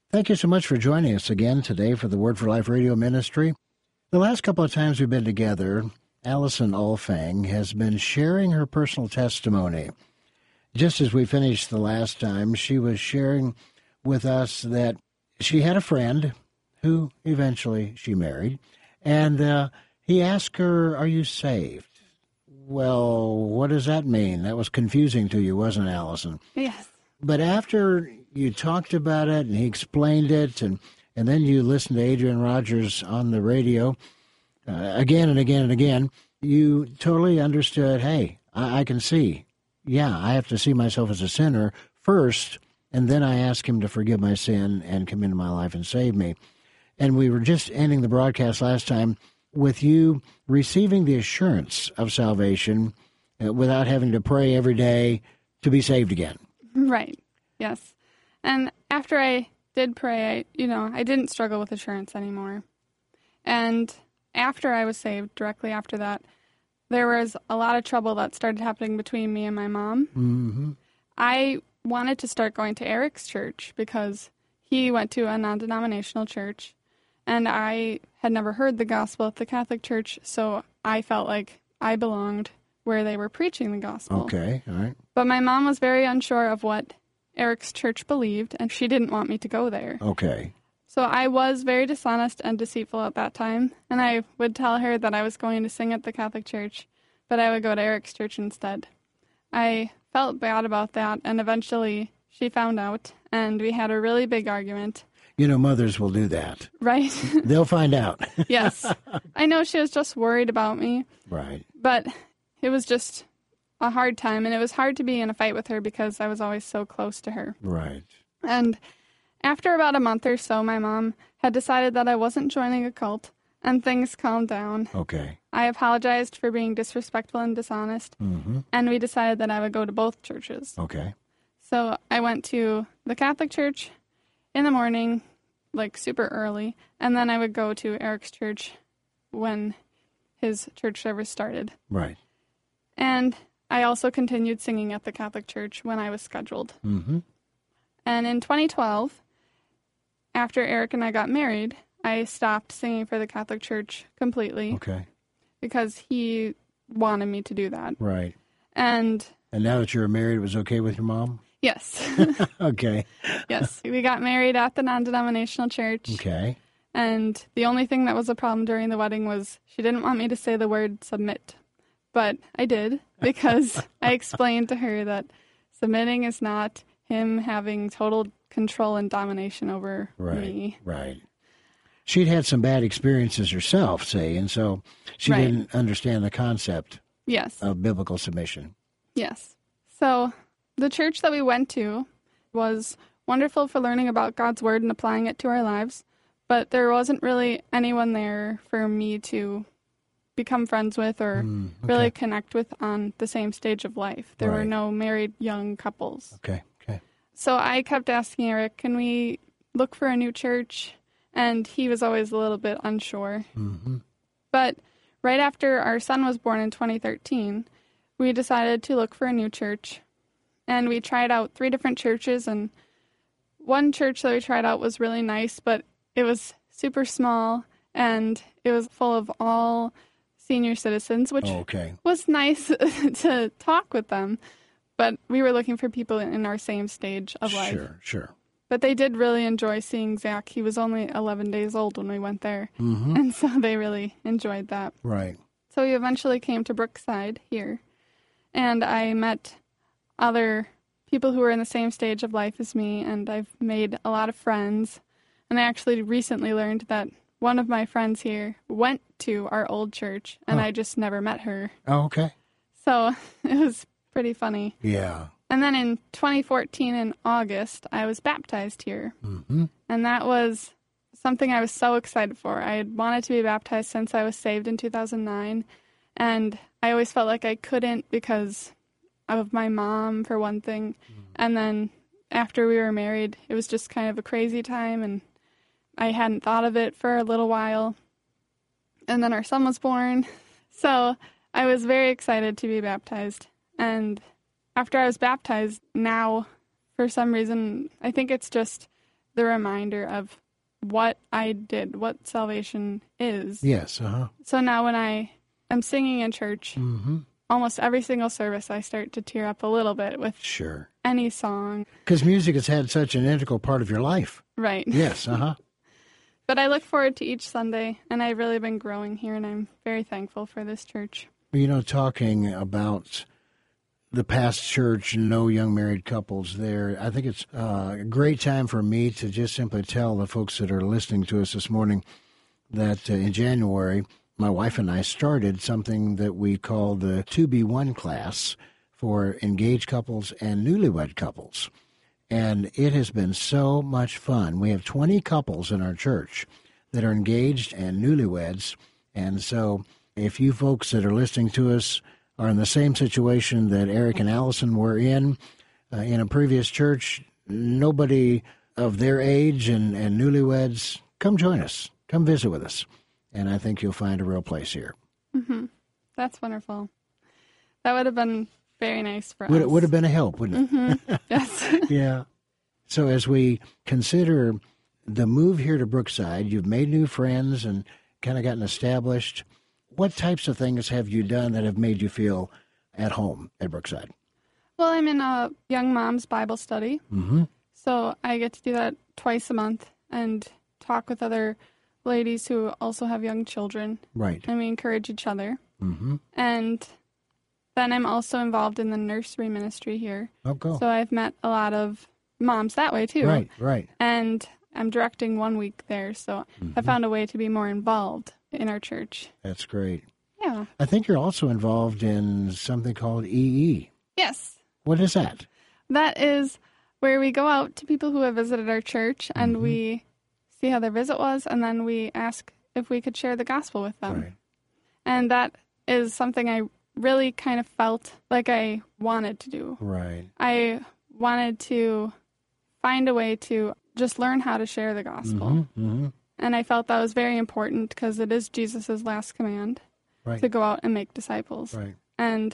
Thank you so much for joining us again today for the Word for Life radio ministry. The last couple of times we've been together, Allison Alfang has been sharing her personal testimony. Just as we finished the last time, she was sharing with us that she had a friend who eventually she married, and he asked her, "Are you saved?" Well, what does that mean? That was confusing to you, wasn't it, Allison? Yes. But after you talked about it and he explained it, and then you listened to Adrian Rogers on the radio again and again and again, you totally understood, hey, I can see. Yeah, I have to see myself as a sinner first, and then I ask him to forgive my sin and come into my life and save me. And we were just ending the broadcast last time with you receiving the assurance of salvation without having to pray every day to be saved again. Right. Yes. And after I did pray, I didn't struggle with assurance anymore. And after I was saved, directly after that, there was a lot of trouble that started happening between me and my mom. Mm-hmm. I wanted to start going to Eric's church because he went to a non-denominational church, and I had never heard the gospel at the Catholic Church, so I felt like I belonged where they were preaching the gospel. Okay, all right. But my mom was very unsure of what Eric's church believed, and she didn't want me to go there. Okay. So I was very dishonest and deceitful at that time, and I would tell her that I was going to sing at the Catholic Church, but I would go to Eric's church instead. I felt bad about that, and eventually she found out, and we had a really big argument. You know, mothers will do that. Right. They'll find out. Yes. I know she was just worried about me. Right. But it was just a hard time, and it was hard to be in a fight with her because I was always so close to her. Right. And after about a month or so, my mom had decided that I wasn't joining a cult, and things calmed down. Okay. I apologized for being disrespectful and dishonest, and we decided that I would go to both churches. Okay. So I went to the Catholic Church in the morning, like super early, and then I would go to Eric's church when his church service started. Right. And I also continued singing at the Catholic Church when I was scheduled. Mm-hmm. And in 2012, after Eric and I got married, I stopped singing for the Catholic Church completely. Okay. Because he wanted me to do that. Right. And now that you were married, it was okay with your mom? Yes. Okay. Yes. We got married at the non-denominational church. Okay. And the only thing that was a problem during the wedding was she didn't want me to say the word submit. But I did, because I explained to her that submitting is not him having total control and domination over me. Right. She'd had some bad experiences herself, say, and so she didn't understand the concept of biblical submission. Yes. So the church that we went to was wonderful for learning about God's Word and applying it to our lives, but there wasn't really anyone there for me to become friends with or really connect with on the same stage of life. There were no married young couples. Okay. So I kept asking Eric, can we look for a new church? And he was always a little bit unsure. Mm-hmm. But right after our son was born in 2013, we decided to look for a new church. And we tried out 3 different churches, and one church that we tried out was really nice, but it was super small, and it was full of all senior citizens, which was nice to talk with them. But we were looking for people in our same stage of life. Sure. But they did really enjoy seeing Zach. He was only 11 days old when we went there. Mm-hmm. And so they really enjoyed that. Right. So we eventually came to Brookside here. And I met other people who were in the same stage of life as me. And I've made a lot of friends. And I actually recently learned that one of my friends here went to our old church. And I just never met her. Oh, okay. So it was pretty funny. Yeah. And then in 2014, in August, I was baptized here. Mm-hmm. And that was something I was so excited for. I had wanted to be baptized since I was saved in 2009. And I always felt like I couldn't because of my mom, for one thing. And then after we were married, it was just kind of a crazy time. And I hadn't thought of it for a little while. And then our son was born. So I was very excited to be baptized. And after I was baptized, now, for some reason, I think it's just the reminder of what I did, what salvation is. Yes, So now when I am singing in church, almost every single service, I start to tear up a little bit with Sure. any song. Because music has had such an integral part of your life. Right. Yes, But I look forward to each Sunday, and I've really been growing here, and I'm very thankful for this church. You know, talking about the past church, no young married couples there, I think it's a great time for me to just simply tell the folks that are listening to us this morning that in January, my wife and I started something that we call the 2B1 class for engaged couples and newlywed couples. And it has been so much fun. We have 20 couples in our church that are engaged and newlyweds. And so if you folks that are listening to us are in the same situation that Eric and Allison were in a previous church, nobody of their age and newlyweds, come join us. Come visit with us. And I think you'll find a real place here. Mm-hmm. That's wonderful. That would have been very nice for us. It would have been a help, wouldn't it? Mm-hmm. Yes. Yeah. So as we consider the move here to Brookside, you've made new friends and kind of gotten established. What types of things have you done that have made you feel at home at Brookside? Well, I'm in a young mom's Bible study. Mm-hmm. So I get to do that twice a month and talk with other ladies who also have young children. Right. And we encourage each other. Mm-hmm. And then I'm also involved in the nursery ministry here. Oh, cool. So I've met a lot of moms that way, too. Right. And I'm directing 1 week there, so I found a way to be more involved in our church. That's great. Yeah. I think you're also involved in something called EE. Yes. What is that? That is where we go out to people who have visited our church, and we see how their visit was, and then we ask if we could share the gospel with them. Right. And that is something I really kind of felt like I wanted to do. Right. I wanted to find a way to just learn how to share the gospel. And I felt that was very important because it is Jesus' last command to go out and make disciples. Right. And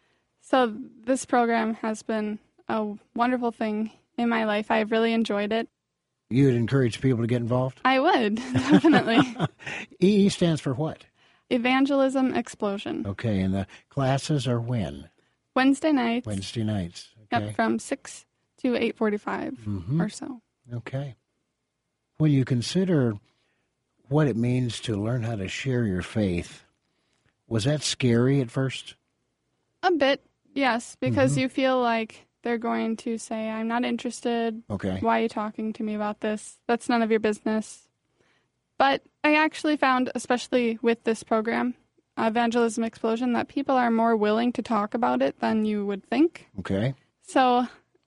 so this program has been a wonderful thing in my life. I've really enjoyed it. You would encourage people to get involved? I would, definitely. EE stands for what? Evangelism Explosion. Okay, and the classes are when? Wednesday nights. Wednesday nights. Okay. Yep, from 6 to 8:45 or so. Okay. When you consider what it means to learn how to share your faith, was that scary at first? A bit, yes, because you feel like they're going to say, I'm not interested. Okay. Why are you talking to me about this? That's none of your business. But I actually found, especially with this program, Evangelism Explosion, that people are more willing to talk about it than you would think. Okay. So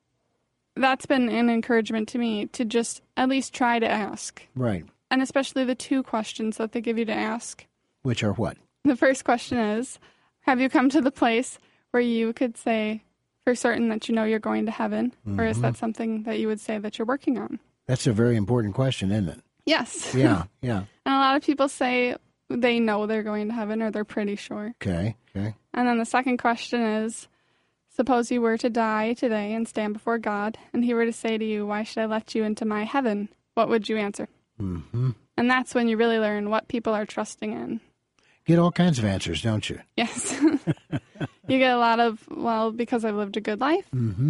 that's been an encouragement to me to just at least try to ask. Right. And especially the 2 questions that they give you to ask. Which are what? The first question is, have you come to the place where you could say for certain that you know you're going to heaven? Or is that something that you would say that you're working on? That's a very important question, isn't it? Yes. Yeah. And a lot of people say they know they're going to heaven or they're pretty sure. Okay. And then the second question is, suppose you were to die today and stand before God, and he were to say to you, why should I let you into my heaven? What would you answer? And that's when you really learn what people are trusting in. Get all kinds of answers, don't you? Yes. You get a lot of, well, because I've lived a good life,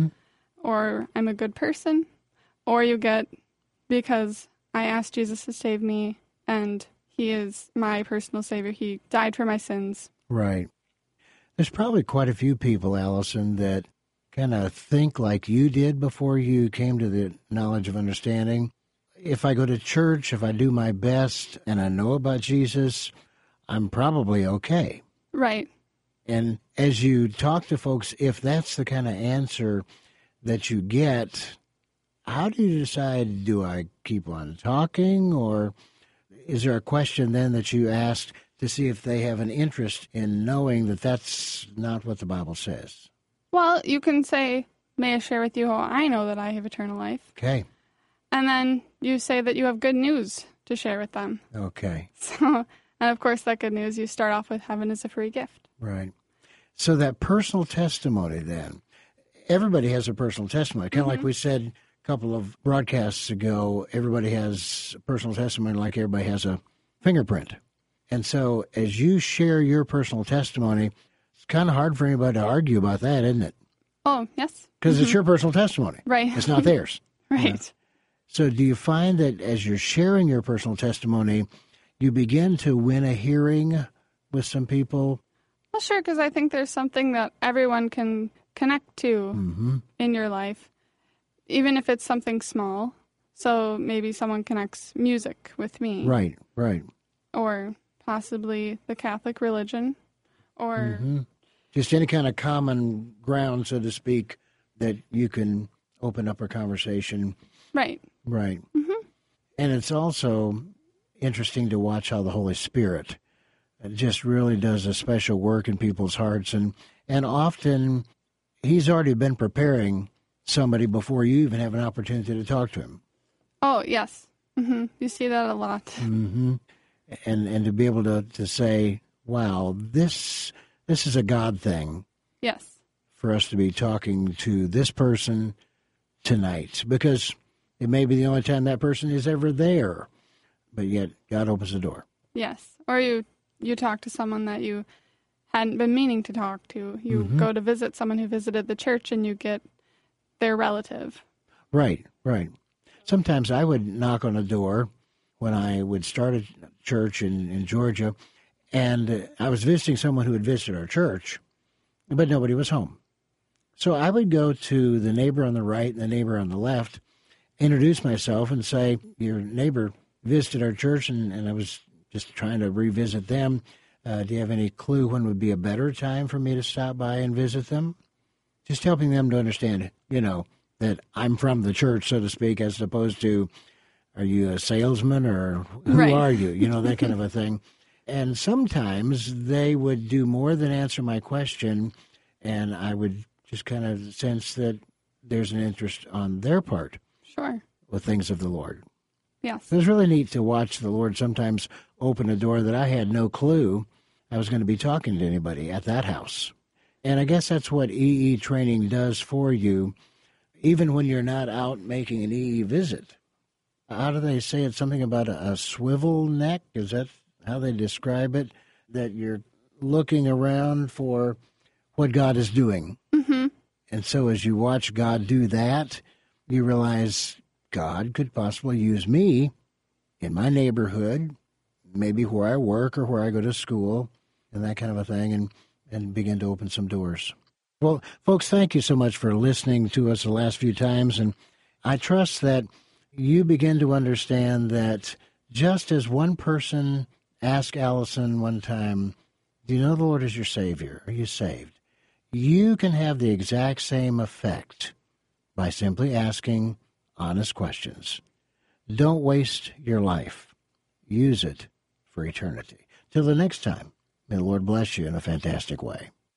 or I'm a good person, or you get, because I asked Jesus to save me, and he is my personal savior. He died for my sins. Right. There's probably quite a few people, Allison, that kind of think like you did before you came to the knowledge of understanding. If I go to church, if I do my best, and I know about Jesus, I'm probably okay. Right. And as you talk to folks, if that's the kind of answer that you get, how do you decide, do I keep on talking, or is there a question then that you asked to see if they have an interest in knowing that that's not what the Bible says? Well, you can say, may I share with you how I know that I have eternal life? Okay. And then you say that you have good news to share with them. Okay. So, and of course, that good news, you start off with heaven is a free gift. Right. So that personal testimony then, everybody has a personal testimony. Kind of like we said couple of broadcasts ago, everybody has personal testimony like everybody has a fingerprint. And so as you share your personal testimony, it's kind of hard for anybody to argue about that, isn't it? Oh, yes. Because it's your personal testimony. Right. It's not theirs. Right. So do you find that as you're sharing your personal testimony, you begin to win a hearing with some people? Well, sure, because I think there's something that everyone can connect to in your life, even if it's something small. So maybe someone connects music with me. Right, right. Or possibly the Catholic religion, or... Just any kind of common ground, so to speak, that you can open up a conversation. Right. Right. And it's also interesting to watch how the Holy Spirit just really does a special work in people's hearts. And often he's already been preparing somebody before you even have an opportunity to talk to him. Oh, yes. You see that a lot. And to be able to say, wow, this is a God thing. Yes. For us to be talking to this person tonight, because it may be the only time that person is ever there, but yet God opens the door. Yes. Or you talk to someone that you hadn't been meaning to talk to. You go to visit someone who visited the church and you get their relative. Right, right. Sometimes I would knock on a door when I would start a church in Georgia, and I was visiting someone who had visited our church, but nobody was home. So I would go to the neighbor on the right and the neighbor on the left, introduce myself and say, your neighbor visited our church, and I was just trying to revisit them. Do you have any clue when would be a better time for me to stop by and visit them? Just helping them to understand, that I'm from the church, so to speak, as opposed to, are you a salesman or who are you? That kind of a thing. And sometimes they would do more than answer my question, and I would just kind of sense that there's an interest on their part. Sure. With things of the Lord. Yes. It was really neat to watch the Lord sometimes open a door that I had no clue I was going to be talking to anybody at that house. And I guess that's what EE training does for you, even when you're not out making an EE visit. How do they say it? Something about a swivel neck? Is that how they describe it? That you're looking around for what God is doing. And so as you watch God do that, you realize God could possibly use me in my neighborhood, maybe where I work or where I go to school, and that kind of a thing, and begin to open some doors. Well, folks, thank you so much for listening to us the last few times, and I trust that you begin to understand that just as one person asked Allison one time, do you know the Lord is your Savior? Are you saved? You can have the exact same effect by simply asking honest questions. Don't waste your life. Use it for eternity. Till the next time, may the Lord bless you in a fantastic way.